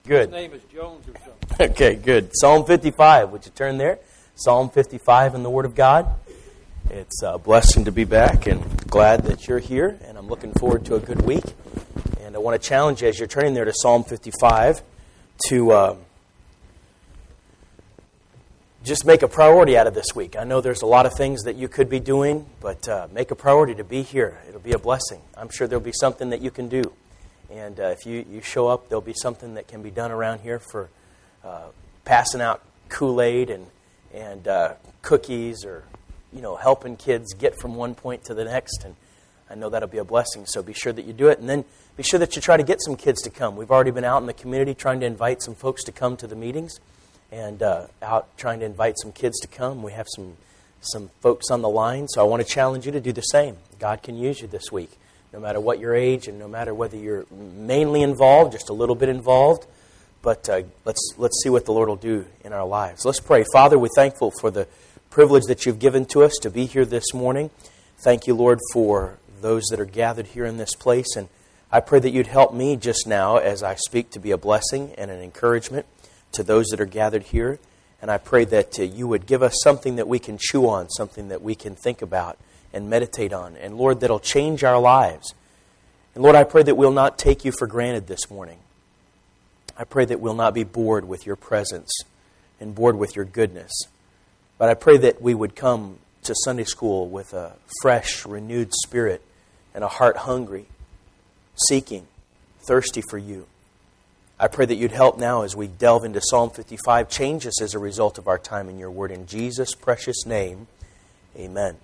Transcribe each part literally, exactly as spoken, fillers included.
Good. His name is Jones or something. Okay, good. Psalm fifty-five. Would you turn there? Psalm fifty-five in the Word of God. It's a blessing to be back and glad that you're here. And I'm looking forward to a good week. And I want to challenge you as you're turning there to Psalm fifty-five to uh, just make a priority out of this week. I know there's a lot of things that you could be doing, but uh, make a priority to be here. It'll be a blessing. I'm sure there'll be something that you can do. And uh, if you, you show up, there'll be something that can be done around here for uh, passing out Kool-Aid and, and uh, cookies or, you know, helping kids get from one point to the next. And I know that'll be a blessing, so be sure that you do it. And then be sure that you try to get some kids to come. We've already been out in the community trying to invite some folks to come to the meetings and uh, out trying to invite some kids to come. We have some, some folks on the line, so I want to challenge you to do the same. God can use you this week. No matter what your age and no matter whether you're mainly involved, just a little bit involved. But uh, let's let's see what the Lord will do in our lives. Let's pray. Father, we're thankful for the privilege that you've given to us to be here this morning. Thank you, Lord, for those that are gathered here in this place. And I pray that you'd help me just now as I speak to be a blessing and an encouragement to those that are gathered here. And I pray that uh, you would give us something that we can chew on, something that we can think about and meditate on. And Lord, that'll change our lives. And Lord, I pray that we'll not take you for granted this morning. I pray that we'll not be bored with your presence and bored with your goodness. But I pray that we would come to Sunday school with a fresh, renewed spirit and a heart hungry, seeking, thirsty for you. I pray that you'd help now as we delve into Psalm fifty-five. Change us as a result of our time in your word. In Jesus' precious name, amen.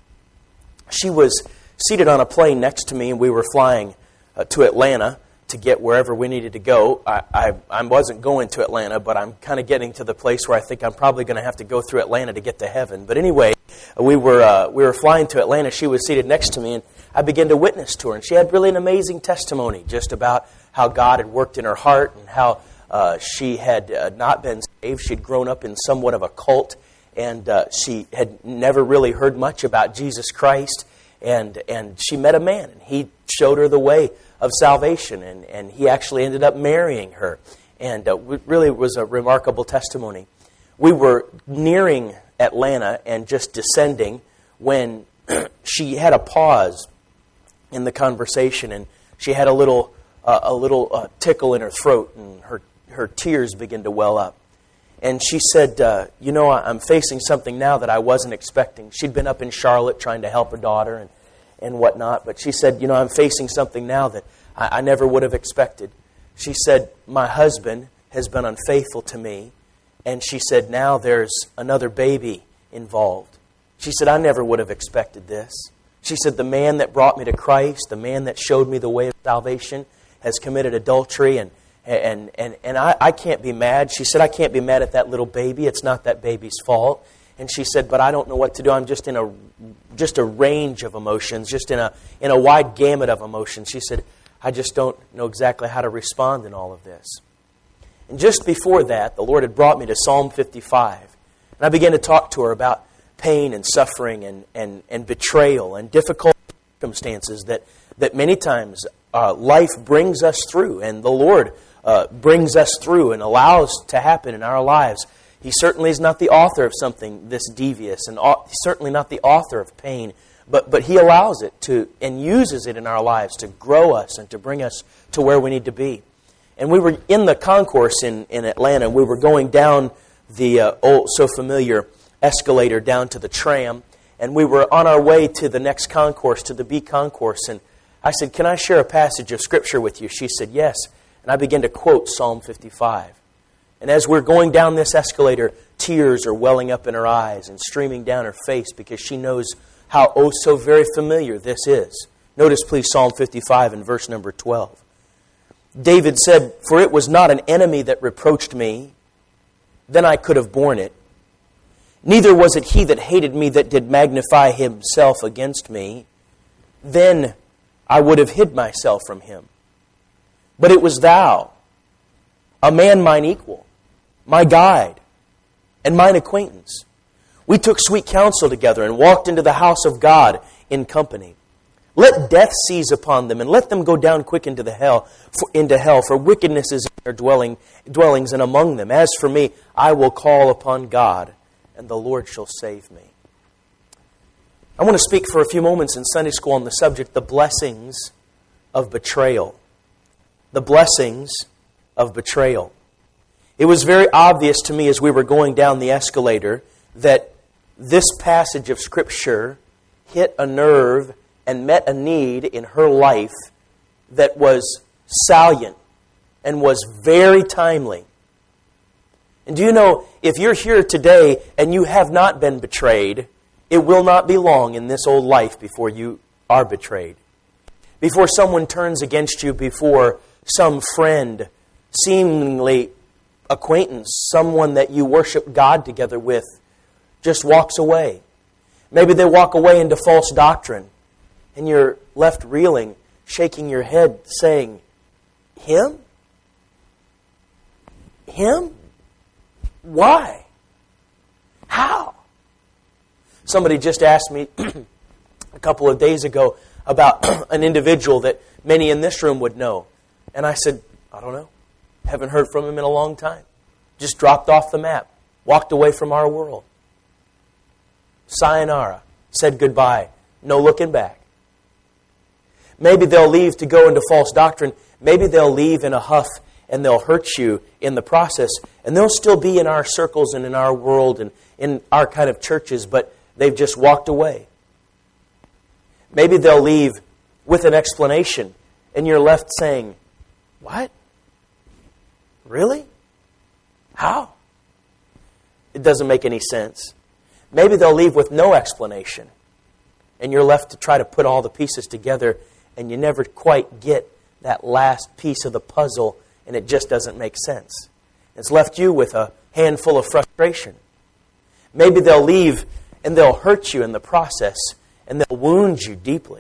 She was seated on a plane next to me, and we were flying uh, to Atlanta to get wherever we needed to go. I, I, I wasn't going to Atlanta, but I'm kind of getting to the place where I think I'm probably going to have to go through Atlanta to get to heaven. But anyway, we were uh, we were flying to Atlanta. She was seated next to me, and I began to witness to her. And she had really an amazing testimony just about how God had worked in her heart and how uh, she had uh, not been saved. She'd grown up in somewhat of a cult. And uh, she had never really heard much about Jesus Christ. And and she met a man, and he showed her the way of salvation. And, and he actually ended up marrying her. And uh, it really was a remarkable testimony. We were nearing Atlanta and just descending when she had a pause in the conversation. And she had a little, uh, a little uh, tickle in her throat, and her, her tears began to well up. And she said, uh, you know, I'm facing something now that I wasn't expecting. She'd been up in Charlotte trying to help her daughter and, and whatnot. But she said, you know, I'm facing something now that I, I never would have expected. She said, my husband has been unfaithful to me. And she said, now there's another baby involved. She said, I never would have expected this. She said, the man that brought me to Christ, the man that showed me the way of salvation, has committed adultery, and And and and I, I can't be mad. She said, I can't be mad at that little baby. It's not that baby's fault. And she said, but I don't know what to do. I'm just in a just a range of emotions, just in a in a wide gamut of emotions. She said, I just don't know exactly how to respond in all of this. And just before that, the Lord had brought me to Psalm fifty-five. And I began to talk to her about pain and suffering and, and, and betrayal and difficult circumstances that, that many times uh, life brings us through. And the Lord Uh, brings us through and allows to happen in our lives. He certainly is not the author of something this devious, and au- certainly not the author of pain, but but He allows it to and uses it in our lives to grow us and to bring us to where we need to be. And we were in the concourse in, in Atlanta. We were going down the uh, old, so familiar escalator down to the tram, and we were on our way to the next concourse, to the B concourse. And I said, can I share a passage of Scripture with you? She said, yes. And I began to quote Psalm fifty-five. And as we're going down this escalator, tears are welling up in her eyes and streaming down her face because she knows how oh so very familiar this is. Notice please Psalm fifty-five and verse number twelve. David said, for it was not an enemy that reproached me, then I could have borne it. Neither was it he that hated me that did magnify himself against me, then I would have hid myself from him. But it was thou, a man mine equal, my guide, and mine acquaintance. We took sweet counsel together and walked into the house of God in company. Let death seize upon them, and let them go down quick into the hell, for, into hell, for wickedness is in their dwelling, dwellings and among them. As for me, I will call upon God, and the Lord shall save me. I want to speak for a few moments in Sunday school on the subject, the blessings of betrayal. The blessings of betrayal. It was very obvious to me as we were going down the escalator that this passage of Scripture hit a nerve and met a need in her life that was salient and was very timely. And do you know, if you're here today and you have not been betrayed, it will not be long in this old life before you are betrayed. Before someone turns against you, before some friend, seemingly acquaintance, someone that you worship God together with, just walks away. Maybe they walk away into false doctrine, and you're left reeling, shaking your head, saying, Him? Him? Why? How? Somebody just asked me a couple of days ago about an individual that many in this room would know. And I said, I don't know. Haven't heard from him in a long time. Just dropped off the map. Walked away from our world. Sayonara. Said goodbye. No looking back. Maybe they'll leave to go into false doctrine. Maybe they'll leave in a huff and they'll hurt you in the process. And they'll still be in our circles and in our world and in our kind of churches, but they've just walked away. Maybe they'll leave with an explanation and you're left saying, what? Really? How? It doesn't make any sense. Maybe they'll leave with no explanation and you're left to try to put all the pieces together and you never quite get that last piece of the puzzle and it just doesn't make sense. It's left you with a handful of frustration. Maybe they'll leave and they'll hurt you in the process and they'll wound you deeply.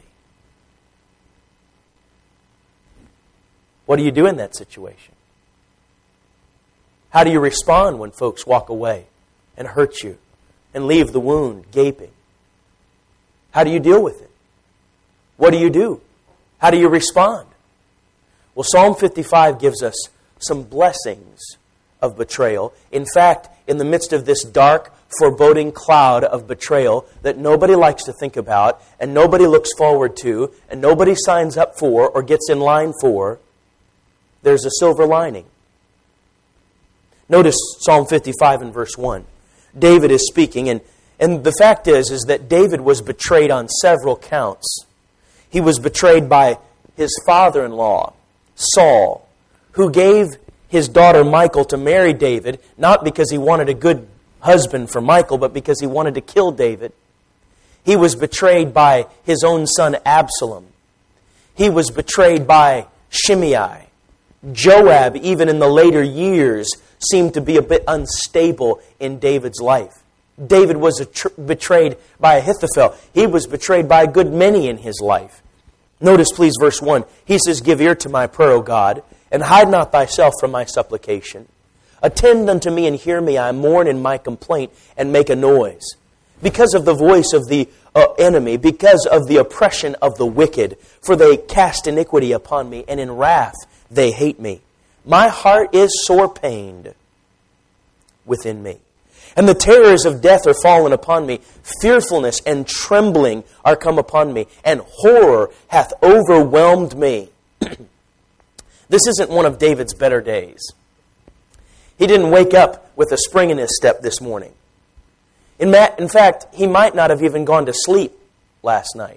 What do you do in that situation? How do you respond when folks walk away and hurt you and leave the wound gaping? How do you deal with it? What do you do? How do you respond? Well, Psalm fifty-five gives us some blessings of betrayal. In fact, in the midst of this dark, foreboding cloud of betrayal that nobody likes to think about and nobody looks forward to and nobody signs up for or gets in line for, there's a silver lining. Notice Psalm fifty-five and verse one. David is speaking, and, and the fact is, is that David was betrayed on several counts. He was betrayed by his father-in-law, Saul, who gave his daughter Michal to marry David, not because he wanted a good husband for Michal, but because he wanted to kill David. He was betrayed by his own son Absalom. He was betrayed by Shimei. Joab, even in the later years, seemed to be a bit unstable in David's life. David was atr- betrayed by Ahithophel. He was betrayed by a good many in his life. Notice, please, verse one. He says, give ear to my prayer, O God, and hide not thyself from my supplication. Attend unto me and hear me. I mourn in my complaint and make a noise. Because of the voice of the uh, enemy, because of the oppression of the wicked, for they cast iniquity upon me, and in wrath they hate me. My heart is sore pained within me. And the terrors of death are fallen upon me. Fearfulness and trembling are come upon me, and horror hath overwhelmed me. This isn't one of David's better days. He didn't wake up with a spring in his step this morning. In, ma- in fact, he might not have even gone to sleep last night.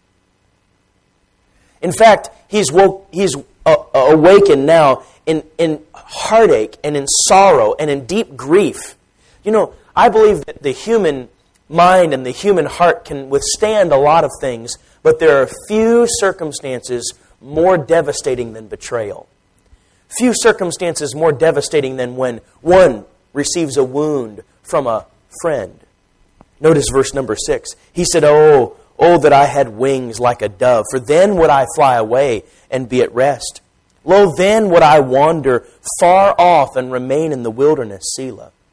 In fact, he's woke, he's uh, awakened now in, in heartache and in sorrow and in deep grief. You know, I believe that the human mind and the human heart can withstand a lot of things, but there are few circumstances more devastating than betrayal. Few circumstances more devastating than when one receives a wound from a friend. Notice verse number six. He said, Oh, oh, that I had wings like a dove, for then would I fly away and be at rest. Lo, then would I wander far off and remain in the wilderness, Selah.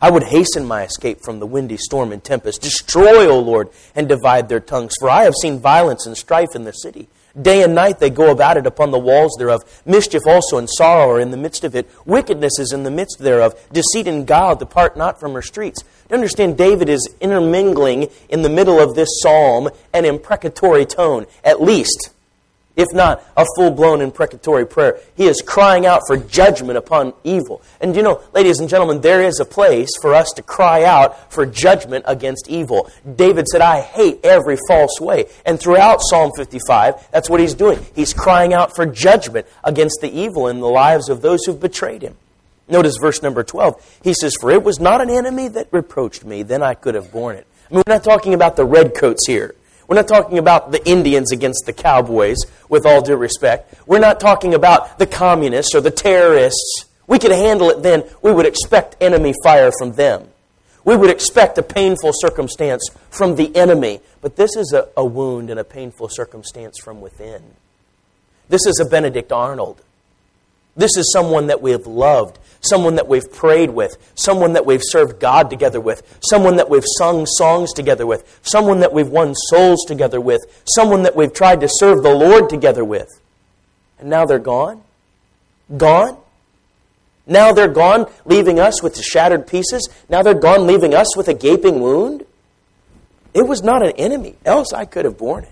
I would hasten my escape from the windy storm and tempest. Destroy, O Lord, and divide their tongues. For I have seen violence and strife in the city. Day and night they go about it upon the walls thereof. Mischief also and sorrow are in the midst of it. Wickedness is in the midst thereof. Deceit and guile depart not from her streets. To understand, David is intermingling in the middle of this psalm an imprecatory tone, at least, if not a full-blown imprecatory prayer. He is crying out for judgment upon evil. And you know, ladies and gentlemen, there is a place for us to cry out for judgment against evil. David said, I hate every false way. And throughout Psalm fifty-five, that's what he's doing. He's crying out for judgment against the evil in the lives of those who've betrayed him. Notice verse number twelve. He says, for it was not an enemy that reproached me, then I could have borne it. I mean, we're not talking about the redcoats here. We're not talking about the Indians against the cowboys, with all due respect. We're not talking about the communists or the terrorists. We could handle it then. We would expect enemy fire from them. We would expect a painful circumstance from the enemy. But this is a, a wound and a painful circumstance from within. This is a Benedict Arnold. This is someone that we have loved, someone that we've prayed with, someone that we've served God together with, someone that we've sung songs together with, someone that we've won souls together with, someone that we've tried to serve the Lord together with. And now they're gone? Gone? Now they're gone, leaving us with the shattered pieces? Now they're gone, leaving us with a gaping wound? It was not an enemy, else I could have borne it.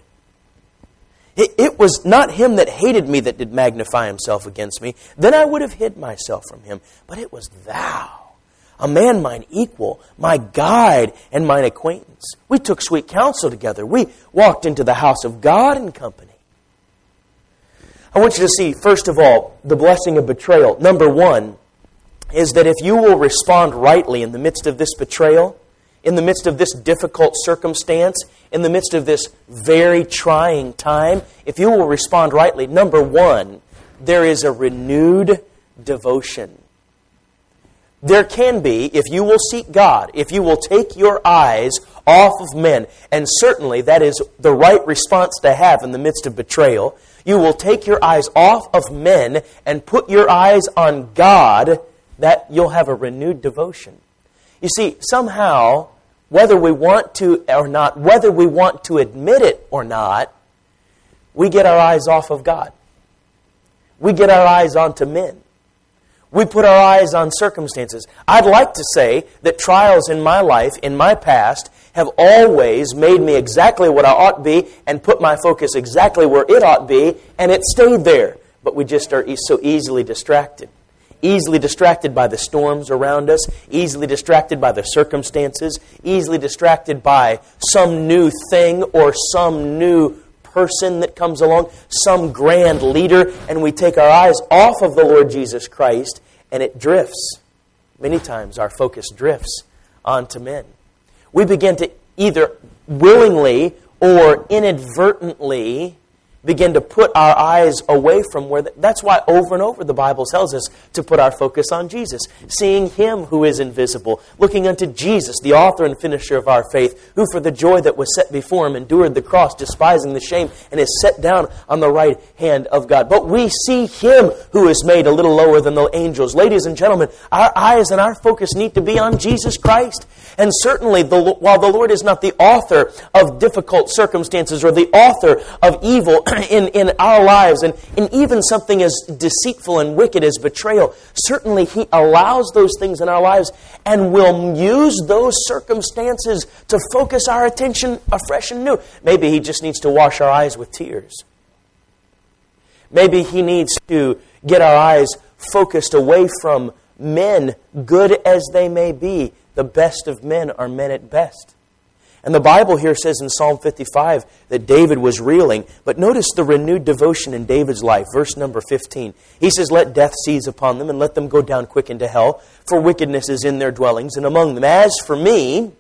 It, it was not him that hated me that did magnify himself against me. Then I would have hid myself from him. But it was thou, a man mine equal, my guide and mine acquaintance. We took sweet counsel together. We walked into the house of God in company. I want you to see, first of all, the blessing of betrayal. Number one is that if you will respond rightly in the midst of this betrayal, in the midst of this difficult circumstance, in the midst of this very trying time, if you will respond rightly, number one, there is a renewed devotion. There can be, if you will seek God, if you will take your eyes off of men, and certainly that is the right response to have in the midst of betrayal, you will take your eyes off of men and put your eyes on God, that you'll have a renewed devotion. You see, somehow, whether we want to or not, whether we want to admit it or not, we get our eyes off of God. We get our eyes onto men. We put our eyes on circumstances. I'd like to say that trials in my life, in my past, have always made me exactly what I ought to be and put my focus exactly where it ought to be, and it stayed there. But we just are so easily distracted. Easily distracted by the storms around us, easily distracted by the circumstances, easily distracted by some new thing or some new person that comes along, some grand leader, and we take our eyes off of the Lord Jesus Christ, and it drifts. Many times our focus drifts onto men. We begin to either willingly or inadvertently begin to put our eyes away from where... The, that's why over and over the Bible tells us to put our focus on Jesus. Seeing Him who is invisible. Looking unto Jesus, the author and finisher of our faith, who for the joy that was set before Him endured the cross, despising the shame, and is set down on the right hand of God. But we see Him who is made a little lower than the angels. Ladies and gentlemen, our eyes and our focus need to be on Jesus Christ. And certainly, the, while the Lord is not the author of difficult circumstances or the author of evil in, in our lives, and, and even something as deceitful and wicked as betrayal, certainly He allows those things in our lives and will use those circumstances to focus our attention afresh and new. Maybe He just needs to wash our eyes with tears. Maybe He needs to get our eyes focused away from men, good as they may be. The best of men are men at best. And the Bible here says in Psalm fifty-five that David was reeling. But notice the renewed devotion in David's life. Verse number fifteen. He says, let death seize upon them and let them go down quick into hell. For wickedness is in their dwellings and among them. As for me,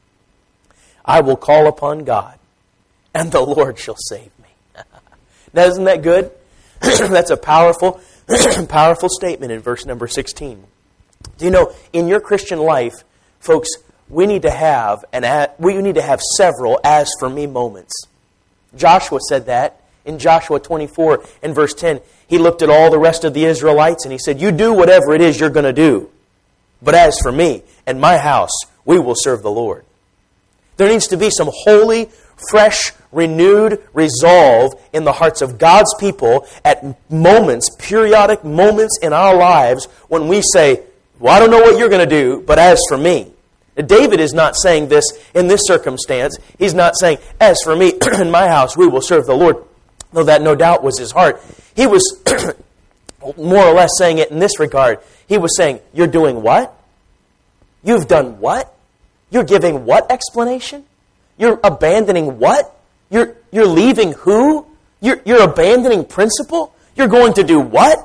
I will call upon God, and the Lord shall save me. Now, isn't that good? That's a powerful, powerful statement in verse number sixteen. Do you know, in your Christian life, folks, we need to have an we need to have several as for me moments. Joshua said that in Joshua twenty-four and verse ten. He looked at all the rest of the Israelites and he said, you do whatever it is you're going to do. But as for me and my house, we will serve the Lord. There needs to be some holy, fresh, renewed resolve in the hearts of God's people at moments, periodic moments in our lives when we say, well, I don't know what you're going to do, but as for me. David is not saying this in this circumstance. He's not saying, as for me and my house, we will serve the Lord. Though that no doubt was his heart. He was more or less saying it in this regard. He was saying, you're doing what? You've done what? You're giving what explanation? You're abandoning what? You're, you're leaving who? You're, you're abandoning principle? You're going to do what?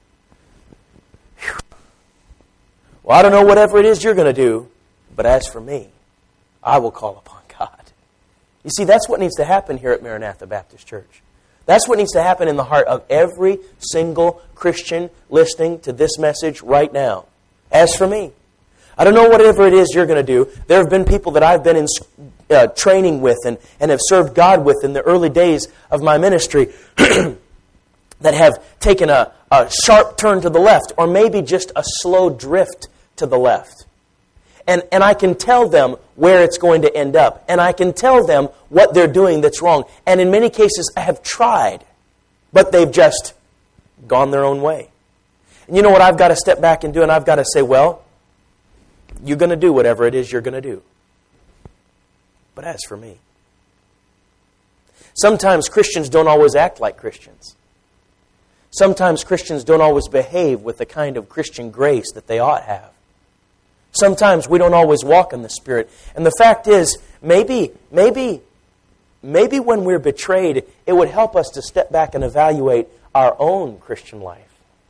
Whew. Well, I don't know whatever it is you're going to do, but as for me, I will call upon God. You see, that's what needs to happen here at Maranatha Baptist Church. That's what needs to happen in the heart of every single Christian listening to this message right now. As for me, I don't know whatever it is you're going to do. There have been people that I've been in uh, training with and, and have served God with in the early days of my ministry that have taken a, a sharp turn to the left or maybe just a slow drift to the left. And, and I can tell them where it's going to end up. And I can tell them what they're doing that's wrong. And in many cases, I have tried. But they've just gone their own way. And you know what I've got to step back and do? And I've got to say, well, you're going to do whatever it is you're going to do. But as for me. Sometimes Christians don't always act like Christians. Sometimes Christians don't always behave with the kind of Christian grace that they ought to have. Sometimes we don't always walk in the Spirit. And the fact is, maybe, maybe, maybe when we're betrayed, it would help us to step back and evaluate our own Christian life.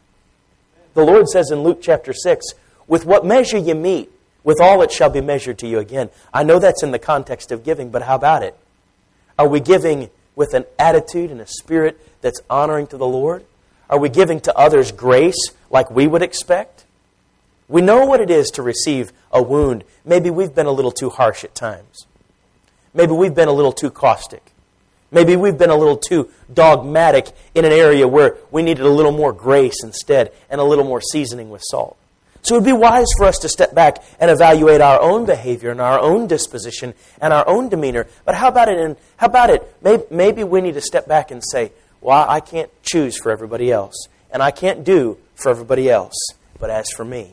The Lord says in Luke chapter six, with what measure you meet, with all it shall be measured to you again. I know that's in the context of giving, but how about it? Are we giving with an attitude and a spirit that's honoring to the Lord? Are we giving to others grace like we would expect? We know what it is to receive a wound. Maybe we've been a little too harsh at times. Maybe we've been a little too caustic. Maybe we've been a little too dogmatic in an area where we needed a little more grace instead and a little more seasoning with salt. So it would be wise for us to step back and evaluate our own behavior and our own disposition and our own demeanor. But how about it? In, how about it? Maybe, maybe we need to step back and say, well, I can't choose for everybody else. And I can't do for everybody else. But as for me,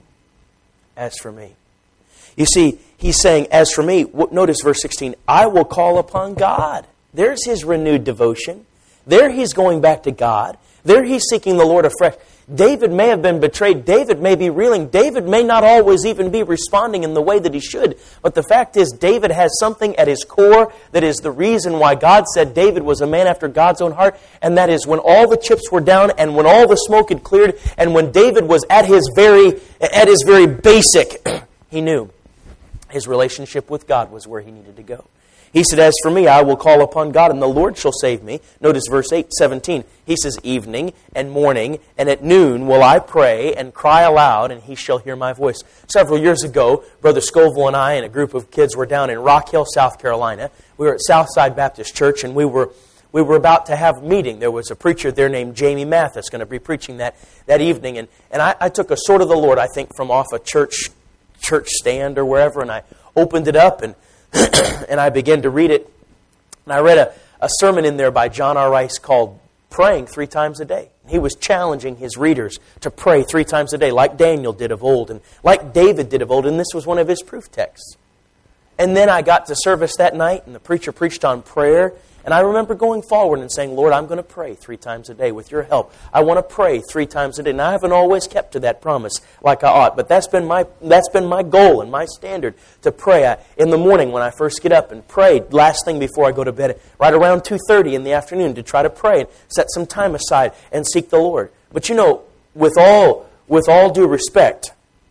as for me. You see, he's saying, as for me, notice verse sixteen, I will call upon God. There's his renewed devotion. There he's going back to God. There he's seeking the Lord afresh. David may have been betrayed. David may be reeling. David may not always even be responding in the way that he should. But the fact is, David has something at his core that is the reason why God said David was a man after God's own heart. And that is when all the chips were down and when all the smoke had cleared and when David was at his very, at his very basic, he knew his relationship with God was where he needed to go. He said, as for me, I will call upon God, and the Lord shall save me. Notice verse eight, seventeen. He says, evening and morning, and at noon will I pray and cry aloud, and he shall hear my voice. Several years ago, Brother Scoville and I and a group of kids were down in Rock Hill, South Carolina. We were at Southside Baptist Church, and we were we were about to have a meeting. There was a preacher there named Jamie Mathis going to be preaching that, that evening. And, and I, I took a Sword of the Lord, I think, from off a church church stand or wherever, and I opened it up, and and I began to read it. And I read a, a sermon in there by John R. Rice called Praying Three Times a Day. He was challenging his readers to pray three times a day like Daniel did of old and like David did of old. And this was one of his proof texts. And then I got to service that night and the preacher preached on prayer. And I remember going forward and saying, Lord, I'm going to pray three times a day with your help. I want to pray three times a day. And I haven't always kept to that promise like I ought. But that's been my that's been my goal and my standard to pray. I, in the morning when I first get up and pray, last thing before I go to bed, right around two thirty in the afternoon to try to pray and set some time aside and seek the Lord. But you know, with all with all due respect,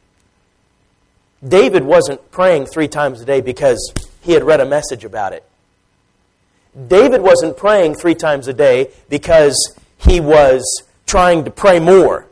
David wasn't praying three times a day because he had read a message about it. David wasn't praying three times a day because he was trying to pray more.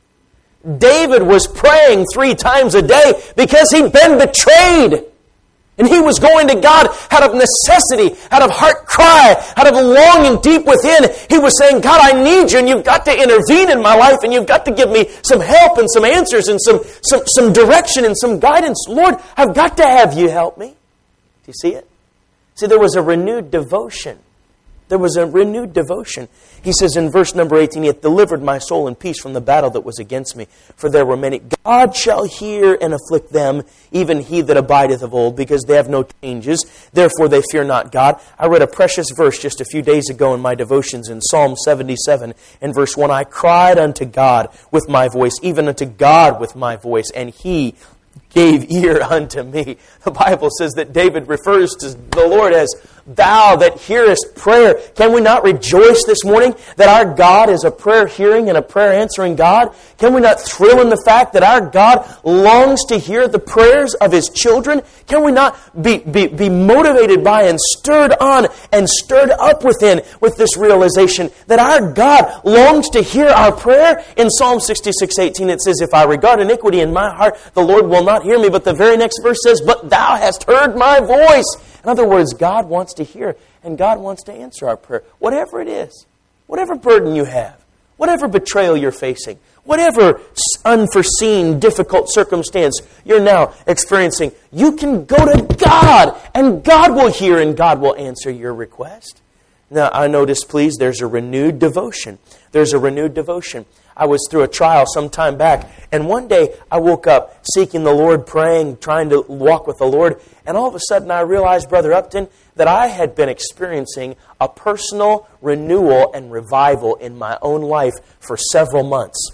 David was praying three times a day because he'd been betrayed. And he was going to God out of necessity, out of heart cry, out of longing deep within. He was saying, God, I need you, and you've got to intervene in my life, and you've got to give me some help and some answers and some, some, some direction and some guidance. Lord, I've got to have you help me. Do you see it? See, there was a renewed devotion. There was a renewed devotion. He says in verse number eighteen, He hath delivered my soul in peace from the battle that was against me. For there were many. God shall hear and afflict them, even he that abideth of old, because they have no changes. Therefore they fear not God. I read a precious verse just a few days ago in my devotions in Psalm seventy-seven and verse one. I cried unto God with my voice, even unto God with my voice, and He gave ear unto me. The Bible says that David refers to the Lord as Thou that hearest prayer. Can we not rejoice this morning that our God is a prayer-hearing and a prayer-answering God? Can we not thrill in the fact that our God longs to hear the prayers of His children? Can we not be, be, be motivated by and stirred on and stirred up within with this realization that our God longs to hear our prayer? In Psalm sixty-six eighteen it says, If I regard iniquity in my heart, the Lord will not hear me. But the very next verse says, But Thou hast heard my voice. In other words, God wants to hear and God wants to answer our prayer. Whatever it is, whatever burden you have, whatever betrayal you're facing, whatever unforeseen, difficult circumstance you're now experiencing, you can go to God and God will hear and God will answer your request. Now, I notice, please, there's a renewed devotion. There's a renewed devotion. I was through a trial some time back, and one day I woke up seeking the Lord, praying, trying to walk with the Lord, and all of a sudden I realized, Brother Upton, that I had been experiencing a personal renewal and revival in my own life for several months.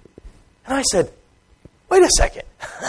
And I said, wait a second.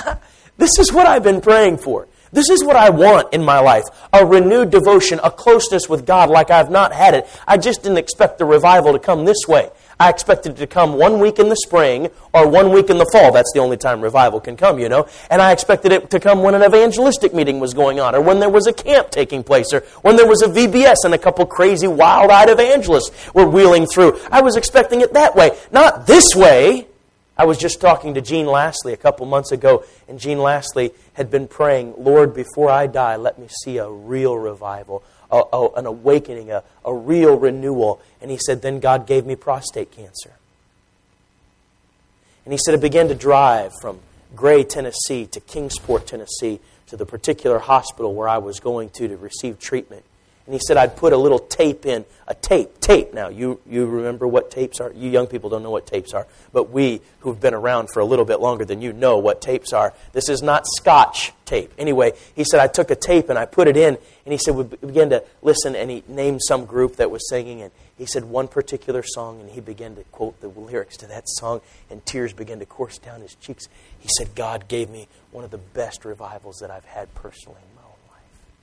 This is what I've been praying for. This is what I want in my life. A renewed devotion, a closeness with God like I've not had it. I just didn't expect the revival to come this way. I expected it to come one week in the spring or one week in the fall. That's the only time revival can come, you know. And I expected it to come when an evangelistic meeting was going on, or when there was a camp taking place, or when there was a V B S and a couple crazy wild-eyed evangelists were wheeling through. I was expecting it that way, not this way. I was just talking to Gene Lastly a couple months ago, and Gene Lastly had been praying, Lord, before I die, let me see a real revival, a, a, an awakening, a, a real renewal. And he said, then God gave me prostate cancer. And he said, I began to drive from Gray, Tennessee to Kingsport, Tennessee, to the particular hospital where I was going to to receive treatment. And he said, I'd put a little tape in, a tape, tape. Now, you, you remember what tapes are? You young people don't know what tapes are. But we, who've been around for a little bit longer than you, know what tapes are. This is not Scotch tape. Anyway, he said, I took a tape and I put it in. And he said, we began to listen, and he named some group that was singing. And he said one particular song, and he began to quote the lyrics to that song, and tears began to course down his cheeks. He said, God gave me one of the best revivals that I've had personally in my own life.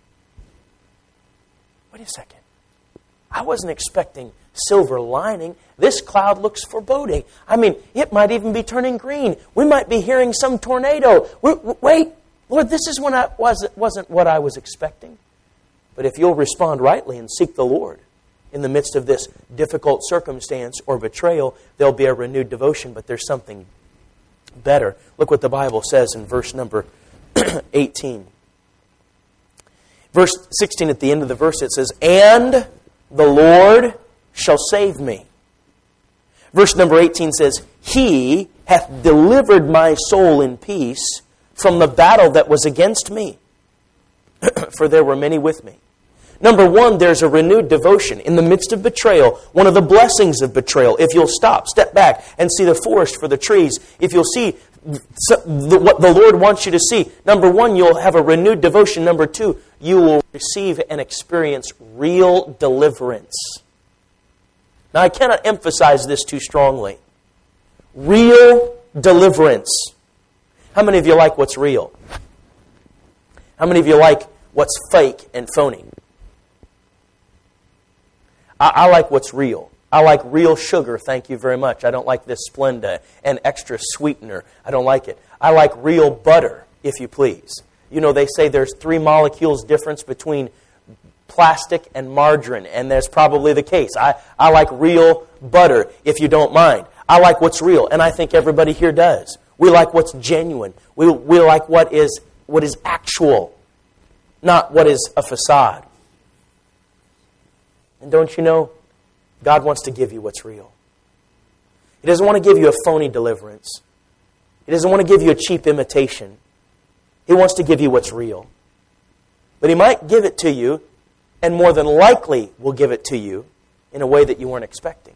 Wait a second. I wasn't expecting silver lining. This cloud looks foreboding. I mean, it might even be turning green. We might be hearing some tornado. Wait, Lord, this is when I wasn't, wasn't what I was expecting. But if you'll respond rightly and seek the Lord in the midst of this difficult circumstance or betrayal, there'll be a renewed devotion, but there's something better. Look what the Bible says in verse number eighteen. Verse sixteen, at the end of the verse, it says, and the Lord shall save me. Verse number eighteen says, He hath delivered my soul in peace from the battle that was against me, for there were many with me. Number one, there's a renewed devotion in the midst of betrayal. One of the blessings of betrayal, if you'll stop, step back, and see the forest for the trees, if you'll see what the Lord wants you to see. Number one, you'll have a renewed devotion. Number two, you will receive and experience real deliverance. Now, I cannot emphasize this too strongly. Real deliverance. How many of you like what's real? How many of you like what's fake and phony? I, I like what's real. I like real sugar, thank you very much. I don't like this Splenda and extra sweetener. I don't like it. I like real butter, if you please. You know, they say there's three molecules difference between plastic and margarine, and that's probably the case. I, I like real butter, if you don't mind. I like what's real, and I think everybody here does. We like what's genuine. We, we like what is, what is actual. not what is a facade. And don't you know, God wants to give you what's real. He doesn't want to give you a phony deliverance. He doesn't want to give you a cheap imitation. He wants to give you what's real. But He might give it to you, and more than likely will give it to you in a way that you weren't expecting.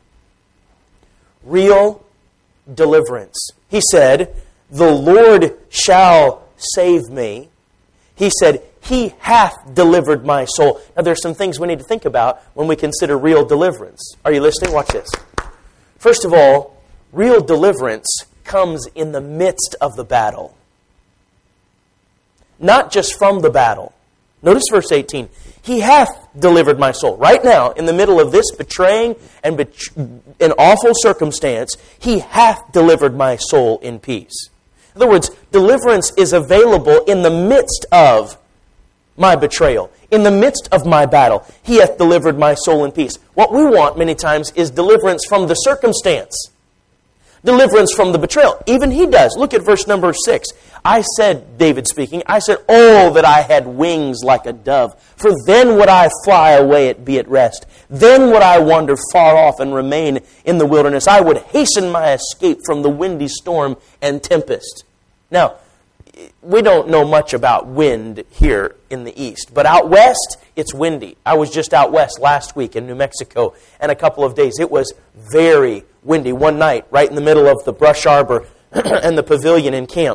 Real deliverance. He said, "The Lord shall save me." He said, "He hath delivered my soul." Now there's some things we need to think about when we consider real deliverance. Are you listening? Watch this. First of all, real deliverance comes in the midst of the battle. Not just from the battle. Notice verse eighteen. He hath delivered my soul. Right now, in the middle of this betraying and bet- an awful circumstance, He hath delivered my soul in peace. In other words, deliverance is available in the midst of my betrayal, in the midst of my battle. He hath delivered my soul in peace. What we want many times is deliverance from the circumstance. Deliverance from the betrayal. Even He does. Look at verse number six. I said, David speaking, I said, "Oh, that I had wings like a dove, for then would I fly away and be at rest. Then would I wander far off and remain in the wilderness. I would hasten my escape from the windy storm and tempest." Now, we don't know much about wind here in the east, but out west, it's windy. I was just out west last week in New Mexico, and a couple of days. It was very windy. One night, right in the middle of the brush arbor and the pavilion in camp,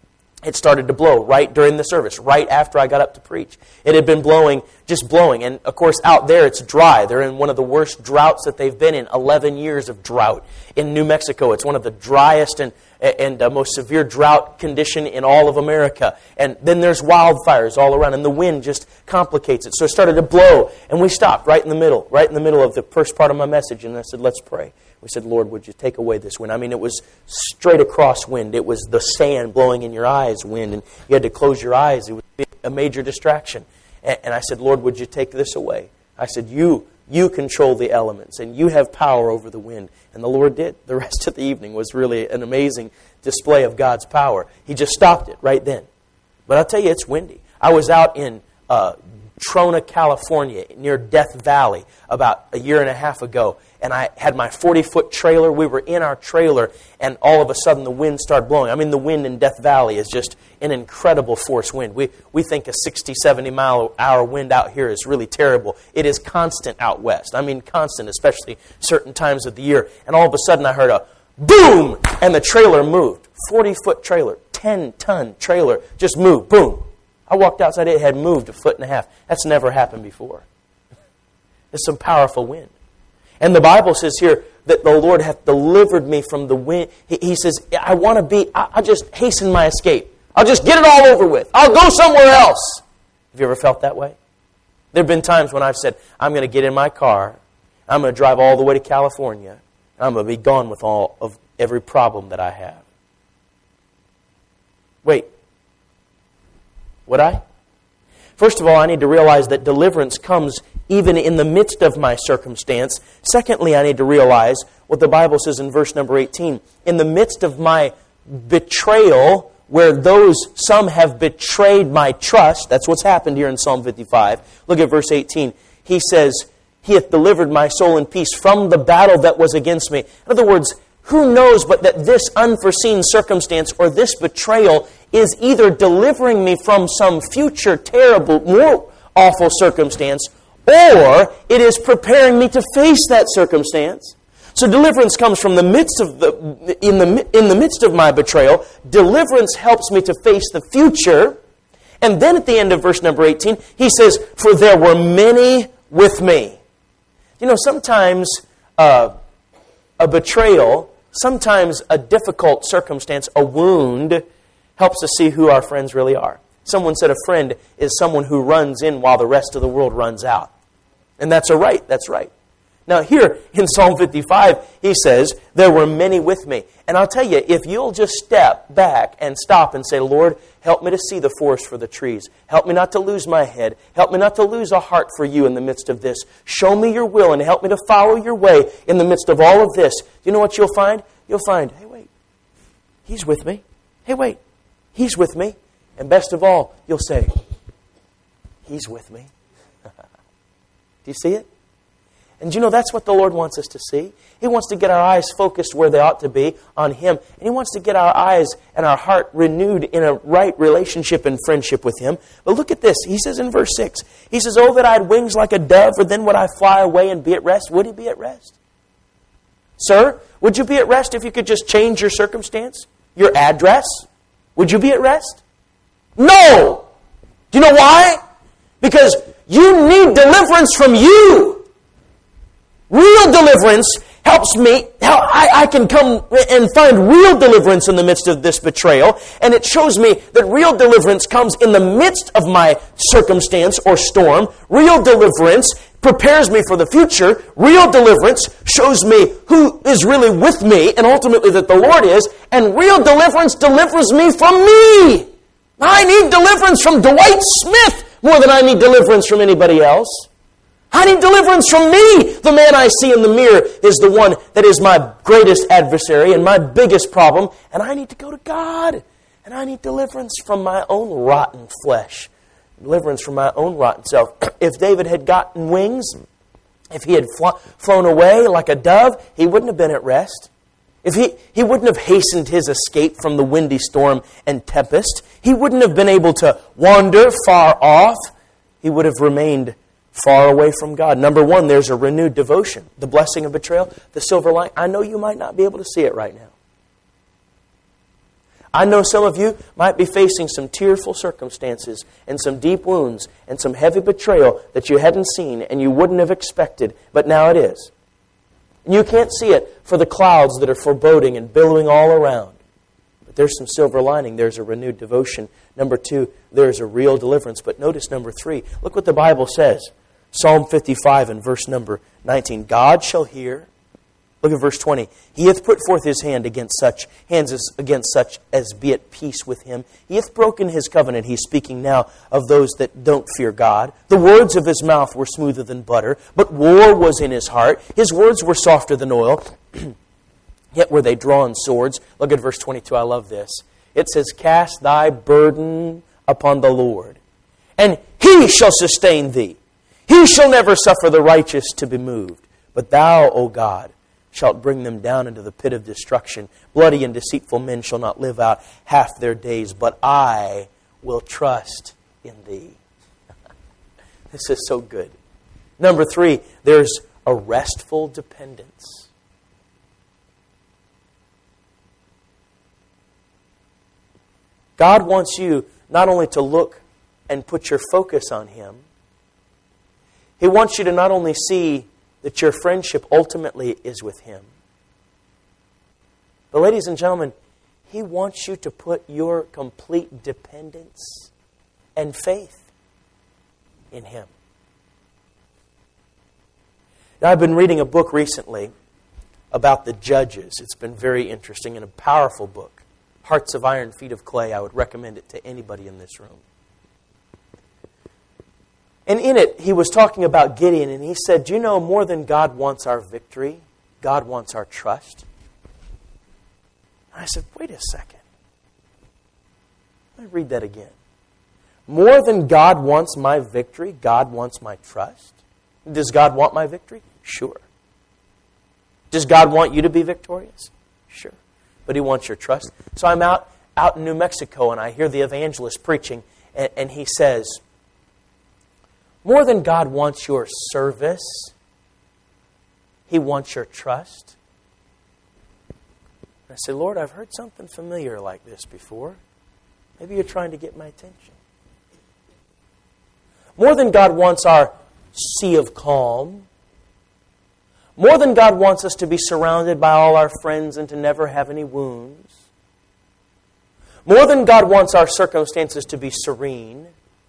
it started to blow right during the service, right after I got up to preach. It had been blowing, just blowing. And, of course, out there it's dry. They're in one of the worst droughts that they've been in, eleven years of drought. In New Mexico, it's one of the driest and, and uh, most severe drought condition in all of America. And then there's wildfires all around, and the wind just complicates it. So it started to blow, and we stopped right in the middle, right in the middle of the first part of my message, and I said, "Let's pray." We said, "Lord, would you take away this wind?" I mean, it was straight across wind. It was the sand blowing in your eyes wind, and you had to close your eyes. It would be a major distraction. And, and I said, "Lord, would you take this away?" I said, you, you control the elements, and you have power over the wind. And the Lord did. The rest of the evening was really an amazing display of God's power. He just stopped it right then. But I'll tell you, it's windy. I was out in uh, Trona, California, near Death Valley, about a year and a half ago, and I had my forty-foot trailer. We were in our trailer, and all of a sudden the wind started blowing. I mean, the wind in Death Valley is just an incredible force wind. We we think a sixty, seventy mile an hour wind out here is really terrible. It is constant out west. I mean, constant, especially certain times of the year. And all of a sudden I heard a boom, and the trailer moved. forty-foot trailer, ten-ton trailer, just moved, boom. I walked outside, it had moved a foot and a half. That's never happened before. It's some powerful wind. And the Bible says here that the Lord hath delivered me from the wind. He, he says, I want to be, I, I'll just hasten my escape. I'll just get it all over with. I'll go somewhere else. Have you ever felt that way? There have been times when I've said, I'm going to get in my car, I'm going to drive all the way to California, and I'm going to be gone with all of every problem that I have. Wait. Would I? First of all, I need to realize that deliverance comes even in the midst of my circumstance. Secondly, I need to realize what the Bible says in verse number eighteen. In the midst of my betrayal, where those, some have betrayed my trust, that's what's happened here in Psalm fifty-five. Look at verse eighteen. He says, He hath delivered my soul in peace from the battle that was against me. In other words, who knows but that this unforeseen circumstance or this betrayal is either delivering me from some future terrible, more awful circumstance, or it is preparing me to face that circumstance. So deliverance comes from the midst of the in the in the midst of my betrayal. Deliverance helps me to face the future. And then at the end of verse number eighteen, he says, "For there were many with me." You know, sometimes uh, a betrayal, sometimes a difficult circumstance, a wound, helps us see who our friends really are. Someone said a friend is someone who runs in while the rest of the world runs out. And that's a right, that's right. Now here in Psalm fifty-five, he says, there were many with me. And I'll tell you, if you'll just step back and stop and say, Lord, help me to see the forest for the trees. Help me not to lose my head. Help me not to lose a heart for you in the midst of this. Show me your will and help me to follow your way in the midst of all of this. You know what you'll find? You'll find, hey, wait, He's with me. Hey, wait, He's with me. And best of all, you'll say, He's with me. Do you see it? And you know, that's what the Lord wants us to see. He wants to get our eyes focused where they ought to be, on Him. And He wants to get our eyes and our heart renewed in a right relationship and friendship with Him. But look at this. He says in verse six, He says, "Oh, that I had wings like a dove, for then would I fly away and be at rest." Would He be at rest? Sir, would you be at rest if you could just change your circumstance, your address? Would you be at rest? No! Do you know why? Because you need deliverance from you. Real deliverance helps me. How I, I can come and find real deliverance in the midst of this betrayal. And it shows me that real deliverance comes in the midst of my circumstance or storm. Real deliverance prepares me for the future. Real deliverance shows me who is really with me and ultimately that the Lord is. And real deliverance delivers me from me. I need deliverance from Dwight Smith more than I need deliverance from anybody else. I need deliverance from me. The man I see in the mirror is the one that is my greatest adversary and my biggest problem. And I need to go to God. And I need deliverance from my own rotten flesh. Deliverance from my own rotten self. If David had gotten wings, if he had fl- flown away like a dove, he wouldn't have been at rest. If he, he wouldn't have hastened his escape from the windy storm and tempest. He wouldn't have been able to wander far off. He would have remained far away from God. Number one, there's a renewed devotion. The blessing of betrayal, the silver lining. I know you might not be able to see it right now. I know some of you might be facing some tearful circumstances and some deep wounds and some heavy betrayal that you hadn't seen and you wouldn't have expected, but now it is. And you can't see it for the clouds that are foreboding and billowing all around. But there's some silver lining. There's a renewed devotion. Number two, there's a real deliverance. But notice number three. Look what the Bible says. Psalm fifty-five and verse number nineteen. God shall hear. Look at verse twenty. He hath put forth his hand against such, hands against such as be at peace with him. He hath broken his covenant. He's speaking now of those that don't fear God. The words of his mouth were smoother than butter, but war was in his heart. His words were softer than oil, yet were they drawn swords. Look at verse twenty-two. I love this. It says, "Cast thy burden upon the Lord, and He shall sustain thee. He shall never suffer the righteous to be moved. But thou, O God, shalt bring them down into the pit of destruction. Bloody and deceitful men shall not live out half their days, but I will trust in thee." This is so good. Number three, there's a restful dependence. God wants you not only to look and put your focus on Him, He wants you to not only see that your friendship ultimately is with Him, but ladies and gentlemen, He wants you to put your complete dependence and faith in Him. Now, I've been reading a book recently about the Judges. It's been very interesting and a powerful book. Hearts of Iron, Feet of Clay. I would recommend it to anybody in this room. And in it, he was talking about Gideon, and he said, do you know, more than God wants our victory, God wants our trust? And I said, wait a second. Let me read that again. More than God wants my victory, God wants my trust. Does God want my victory? Sure. Does God want you to be victorious? Sure. But He wants your trust. So I'm out, out in New Mexico, and I hear the evangelist preaching, and, and he says, more than God wants your service, He wants your trust. And I said, Lord, I've heard something familiar like this before. Maybe you're trying to get my attention. More than God wants our sea of calm, more than God wants us to be surrounded by all our friends and to never have any wounds, more than God wants our circumstances to be serene,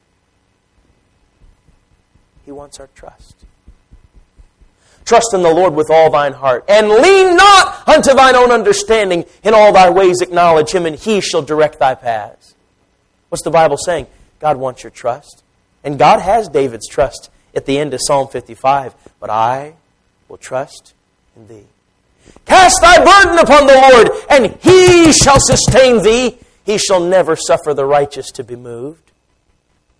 He wants our trust. Trust in the Lord with all thine heart, and lean not unto thine own understanding. In all thy ways acknowledge Him, and He shall direct thy paths. What's the Bible saying? God wants your trust. And God has David's trust at the end of Psalm fifty-five. But I will trust in thee. Cast thy burden upon the Lord, and He shall sustain thee. He shall never suffer the righteous to be moved.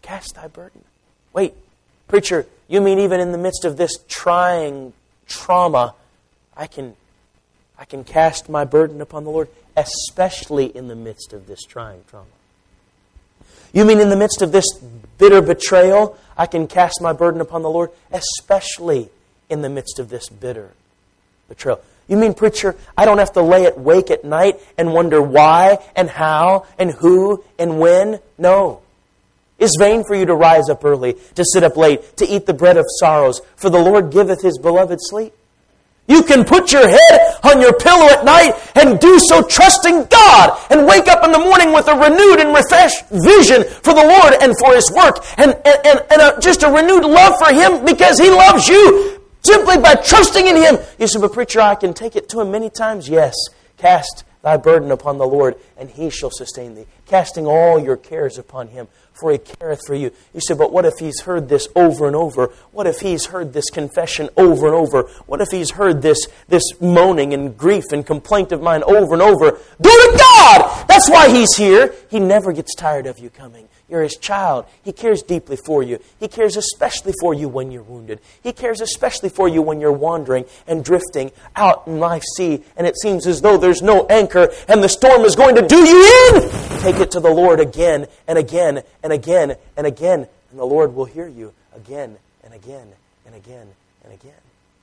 Cast thy burden. Wait, preacher, you mean even in the midst of this trying trauma, I can, I can cast my burden upon the Lord, especially in the midst of this trying trauma? You mean in the midst of this bitter betrayal, I can cast my burden upon the Lord, especially in the midst of this bitter betrayal? You mean, preacher, I don't have to lay awake at night and wonder why and how and who and when? No. It's vain for you to rise up early, to sit up late, to eat the bread of sorrows, for the Lord giveth His beloved sleep. You can put your head on your pillow at night and do so trusting God and wake up in the morning with a renewed and refreshed vision for the Lord and for His work and, and, and, and a, just a renewed love for Him because He loves you simply by trusting in Him. You say, but preacher, I can take it to Him many times. Yes, cast thy burden upon the Lord and He shall sustain thee. Casting all your cares upon Him, for He careth for you. You say, but what if he's heard this over and over? What if he's heard this confession over and over? What if he's heard this, this moaning and grief and complaint of mine over and over? Go to God! That's why He's here. He never gets tired of you coming. You're His child. He cares deeply for you. He cares especially for you when you're wounded. He cares especially for you when you're wandering and drifting out in life's sea and it seems as though there's no anchor and the storm is going to do you in. Take it to the Lord again and again and again and again, and the Lord will hear you again and again and again and again.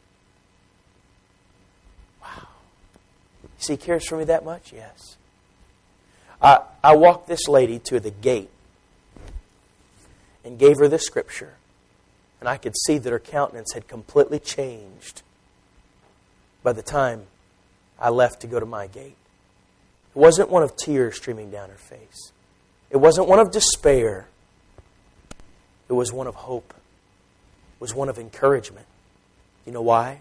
Wow. You see, He cares for me that much? Yes. I, I walked this lady to the gate and gave her this scripture, and I could see that her countenance had completely changed by the time I left to go to my gate. It wasn't one of tears streaming down her face. It wasn't one of despair. It was one of hope. It was one of encouragement. You know why?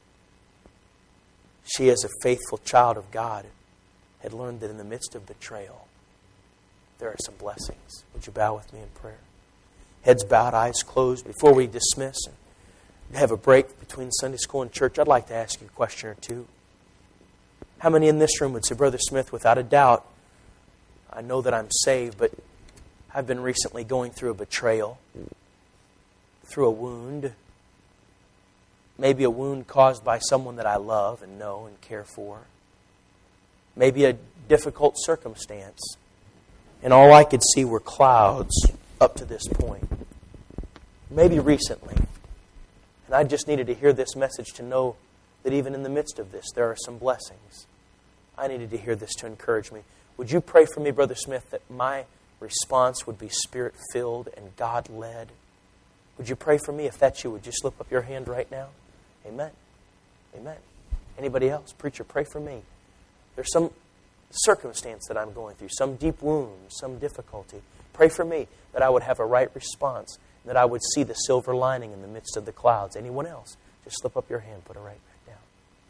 She, as a faithful child of God, had learned that in the midst of betrayal, there are some blessings. Would you bow with me in prayer? Heads bowed, eyes closed. Before we dismiss and have a break between Sunday school and church, I'd like to ask you a question or two. How many in this room would say, Brother Smith, without a doubt, I know that I'm saved, but I've been recently going through a betrayal, through a wound, maybe a wound caused by someone that I love and know and care for, maybe a difficult circumstance, and all I could see were clouds up to this point, maybe recently, and I just needed to hear this message to know that even in the midst of this, there are some blessings. I needed to hear this to encourage me. Would you pray for me, Brother Smith, that my response would be Spirit-filled and God-led? Would you pray for me? If that's you, would you slip up your hand right now? Amen. Amen. Anybody else? Preacher, pray for me. There's some circumstance that I'm going through, some deep wound, some difficulty. Pray for me that I would have a right response, that I would see the silver lining in the midst of the clouds. Anyone else? Just slip up your hand, put it right back down.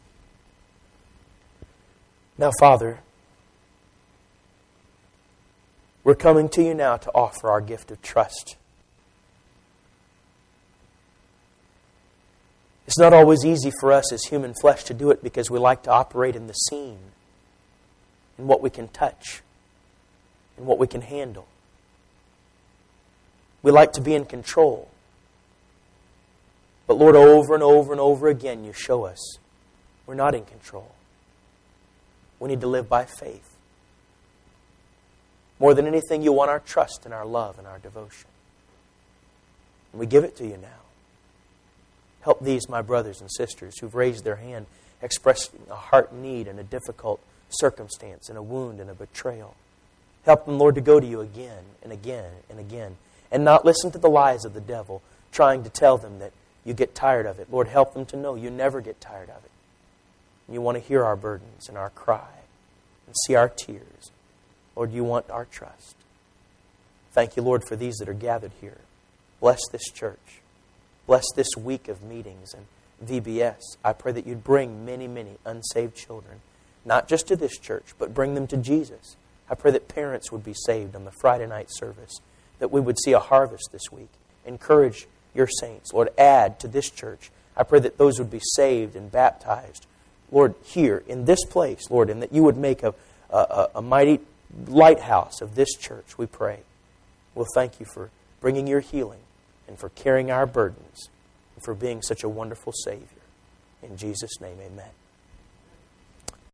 Now, Father, we're coming to you now to offer our gift of trust. It's not always easy for us as human flesh to do it because we like to operate in the seen, in what we can touch, in what we can handle. We like to be in control. But Lord, over and over and over again, you show us we're not in control. We need to live by faith. More than anything, you want our trust and our love and our devotion. And we give it to you now. Help these, my brothers and sisters, who've raised their hand, expressing a heart need and a difficult circumstance and a wound and a betrayal. Help them, Lord, to go to you again and again and again and not listen to the lies of the devil trying to tell them that you get tired of it. Lord, help them to know you never get tired of it. You want to hear our burdens and our cry and see our tears. Lord, you want our trust. Thank you, Lord, for these that are gathered here. Bless this church. Bless this week of meetings and V B S. I pray that you'd bring many, many unsaved children, not just to this church, but bring them to Jesus. I pray that parents would be saved on the Friday night service, that we would see a harvest this week. Encourage your saints. Lord, add to this church. I pray that those would be saved and baptized. Lord, here in this place, Lord, and that you would make a, a, a mighty lighthouse of this church, we pray. We'll thank you for bringing your healing and for carrying our burdens and for being such a wonderful Savior. In Jesus' name, amen.